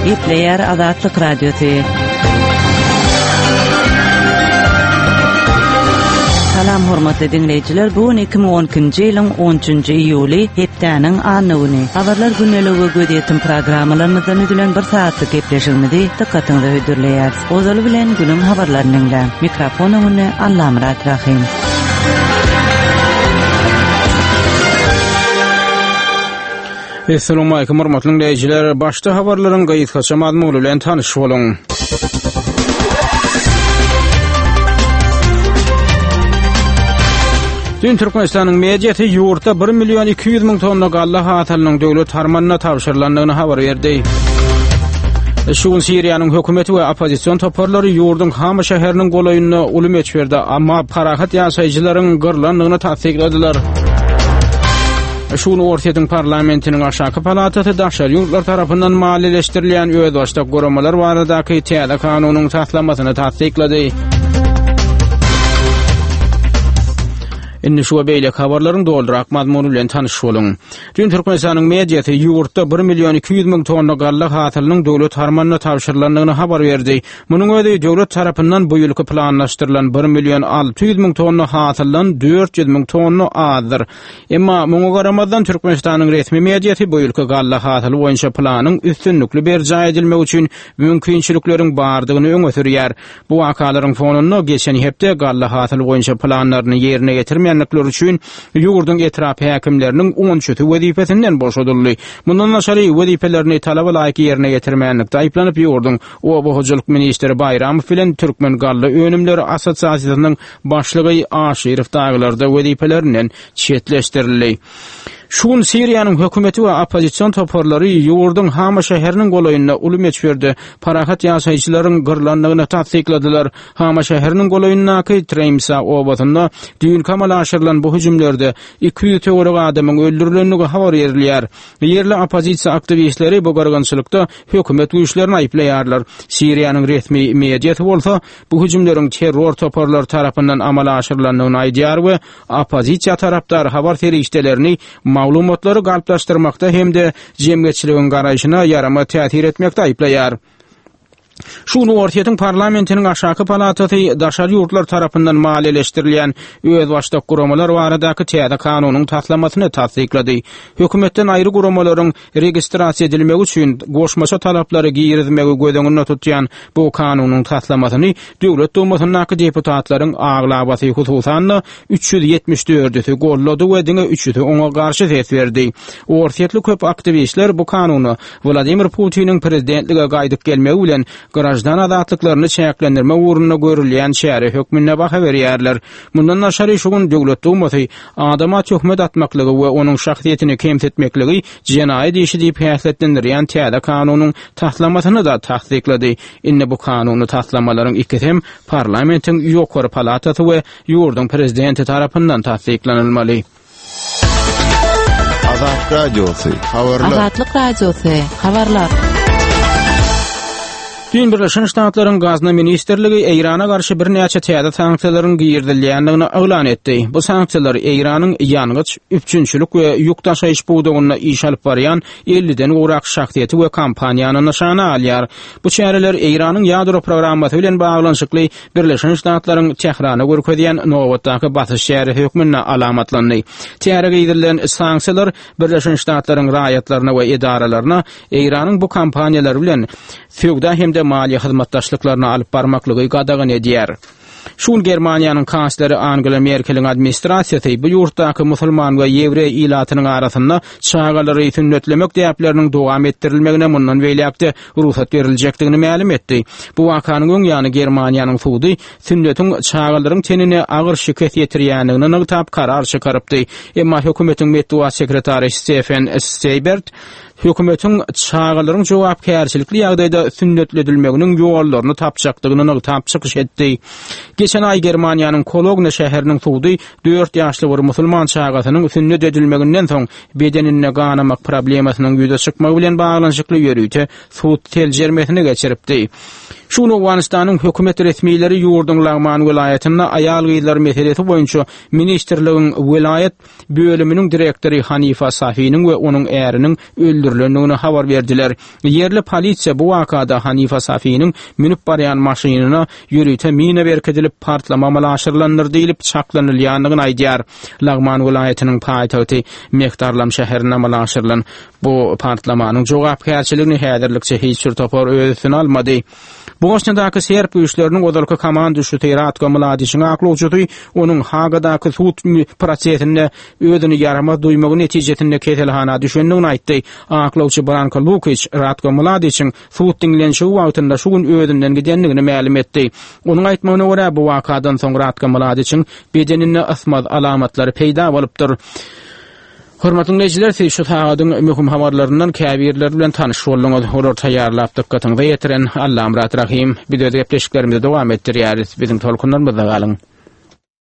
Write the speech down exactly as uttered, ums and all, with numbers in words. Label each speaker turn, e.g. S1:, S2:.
S1: Epleyer Azatlyk Radiosu. Salam hormatly dinleyijiler, bu iki bin on ikinji ýylyň on üçünji iýuly hepdeniň anyny. Habarlar günneligi gödýetim programmalarymyzdan edilen bir saatlyk gepleşigimizi dikkatiňize höýdürleýär. Ozaly bilen günüň habarlarynyň mikrofonyny Allamrat Rahim.
S2: Assalamu alaykum hormatly dinleyijiler, başda habarlaryň gaýtgaça mazmuny bilen tanyş boluň. Dün Türkmenistanyň mediýasy ýurtda bir milyon iki ýüz miň tonna galla hasalynyň döwlet harmanyna tapşyrylandygyny habar berdi. Şuň Siriýanyň hökümeti we opozisiýon toparlary ýurdun Hama şäheriniň golaýyna ulum etberdi, amma parahat ýaşaýjylaryň gyrlandygyny tasdikladiler. Şunu ortadan parlamentinin aşağı palatası daşar yurtlar tarafından malileştirilen öýdwaşda goramalar baradaky täze kanunyň taslamasyny tasdiklady. Inni şu beýle habarlaryň doldurak mazmuny bilen tanyş boluň. Dün Türkmenistanyň mediýasy ýurtda bir milyon iki ýüz miň tonna galla hasalynyň döwlet harmanyna tapşyrylandygyny habar berdi. Munyň öňünde döwlet tarapyndan bu ýylky planlaşdyrylan bir milyon alty ýüz miň tonna hasalyň dört ýüz miň tonna azdyr. Emma muňa garamazdan Türkmenistanyň resmi mediýasy bu ýylky galla hasaly boýunça planyň üstünlükli berja edilmek üçin mümkinçilikleriň bardygyny öňe sürýär. Bu wakalaryň fonunda geçen hepde galla hasaly boýunça planlaryny ýerine getirmek üçin ýurdun etrap häkimleriniň on üçi wezipesinden boşadyldy. Mundan naşary wezipelerini talaba laýyk ýerine getirmänlikde aýplanyp ýurdun Obahojalyk ministri Bayramow bilen Türkmen Galla Önümleri Assosiasiýasynyň başlygy Aşyrif daglarda wezipelerinden çetleşdirildi. Şuň Siriýanyň hökümeti we opozisiýon toparlary ýurdun Hama şäheriniň golaýyna ulum etberdi. Parahat ýaşaýjylaryň gyrlandygyny tasdikladiler. Hama şäheriniň golaýynaky Tremsa obatynda düýün kamalaşyrylan bu hüjümlerde iki ýüz töwerek adamyň öldürilenligi habar berilýär. Yerli opozisiýa aktivistleri bu gargynçylykda hökümet güýçlerini aýplaýarlar. Siriýanyň resmi mediýasy bolsa bu hüjümleriň terror toparlar tarapyndan amala aşyrylandygyny aýdýar we opozisiýa tarapdary habar ferişdelerini maglumatlary galplaşdyrmakda hem de jemgyýetçiligiň garaýşyna yarama täsir etmekde aýplaýar. Şunu ortadan parlamentinin aşağı palatası daşary ýurtlar tarapyndan malileştirilen öýdwaşda guramalar baradaky täze kanunyň taslamasyny tasdiklady. Hökümetden aýry guramalaryň registrasiýa edilmegi üçin goşmaça talaplary giýrizmegi gödeňinde tutýan bu kanunyň taslamasyny döwlet dumasynyň deputatlaryň aglabasy hususan üç ýüz ýetmiş dördüsi gollady we diňe üç ýüzi oňa garşy ses berdi. Ortaýatly köp aktivistler bu kanuny Vladimir Putiniň prezidentlige gaýdyp gelmegi bilen garajdan azatlyklaryny çäklendirme uğruna görülýän şäher hökmüne baha berýärler. Mundan naşary şuň döwlet dumasy adama töhmet atmaklygy we onuň şahsiýetini kemsetmekligi jenaýat işi diýip häsletlendirýän täze kanunyň taslamasyny da tasdiklady. Inne bu kanuny taslamalaryň ikisem parlamentiň ýokary palatasy we ýurdun prezidenti tarapyndan tasdiklanylmaly.
S3: Azat Radiosu habarlar.
S1: Azatlyk Radiosu habarlar.
S2: Dün Birleşen Ştatlaryň Gazna Ministerligi Eýrana garşy bir näçe täze sanksiýalaryň giýirilýändigini aglan etdi. Bu sanksiýalar Eýranyň ýangyç, üpçünçilik we ýük taşaýyş buwdugyna iş alyp barýan elliden urak şahsiýeti we kampaniýany nyşana alýar. Bu çäreler Eýranyň ýadro programmasy bilen baglanşykly Birleşen Ştatlaryň Tehrana görkezýän nowatdaky batyş şäheri hökmüne alamatlandy. Täze giýdirilen sanksiýalar Birleşen Ştatlaryň raýatlaryna we edaralaryna Eýranyň bu kampaniýalary bilen feodal hem de maliýe hyzmatdaşlyklaryny alyp barmaklygy gadagyn edýär. Şun Germaniýanyň kansleri Angela Merkeliň administrasiýasy bu ýurtdaky musulman we ýewrey ilatynyň arasynda çağalary sünnetlemek diýipleriniň dowam etdirilmegine mundan beýlekde ruhsat berilejekdigini ma'lum etdi. Bu wakanyň öňýany Germaniýanyň sudy sünnetiň çağalaryň tenine agyr şikayet ýetirýändigini nygytap karar çykarypdy. Emma hökümetiň medeniýet sekretary Stefan Seibert hökümetiň çağalaryň jogapkärçilikli ýagdaýda sünnetledilmeginiň ýollaryny tapjakdygyny nygytap çykyş etdi. Geçen ay Germaniýanyň Kologna şäheriniň sudy dört ýaşly bir musulman çağatynyň sünnet edilmeginden soň bedenine ganamak problemasynyň ýüze çykmagy bilen baglanşykly ýörüýte sud teljermesine geçiripdi. Şunu Awganistanyň hökümet resmiýetleri ýurdun Lagman welaýatyna aýal gyzlar meselesi boýunça ministrligiň welayat bölüminiň direktori Hanifa Safiyniň we onuň äriniň öldürilendigini habar berdiler. Yerli polisiýa bu wakada Hanifa Safiyniň minip barýan maşynyna ýürüte mina berkedilip partlama malaşyrlandyr diýilip çaklanylýanlygyny aýdýar. Lagman welaýatynyň paýtagty Mektarlam şäherine malaşyrlan bu partlamanyň jogapkärçiligini häzirlikçe hiç bir topar öýsini almady. Bosniyadaky serp güýçleriniň odalky komandasy Ratko Mladiçiň aklawçydy, onuň Hagadaky sud prosesinde öýdüni ýarama duýmagy netijesinde ketelhana düşendigini aýtdy. Aklawçy Branko Lukic Ratko Mladiçiň sud diňlenşi wagtynda şu gün öýdünden gidenligini ma'lum etdi. Onuň aýtmagyna görä bu wakadan soň Ratko Mladiçiň bedeninde asmaz alamatlary peýda bolupdyr. Hormatly dinleyijiler, siz şu taýadyň möhüm habarlaryndan käbirler bilen tanyş bolýaňyz. Olar taýýarlap dykkatyňyza ýetiren Allam Rahim. Bir de gepleşiklerimizi dowam etdirýäris. Bizim tolkunlarymyzda galyň.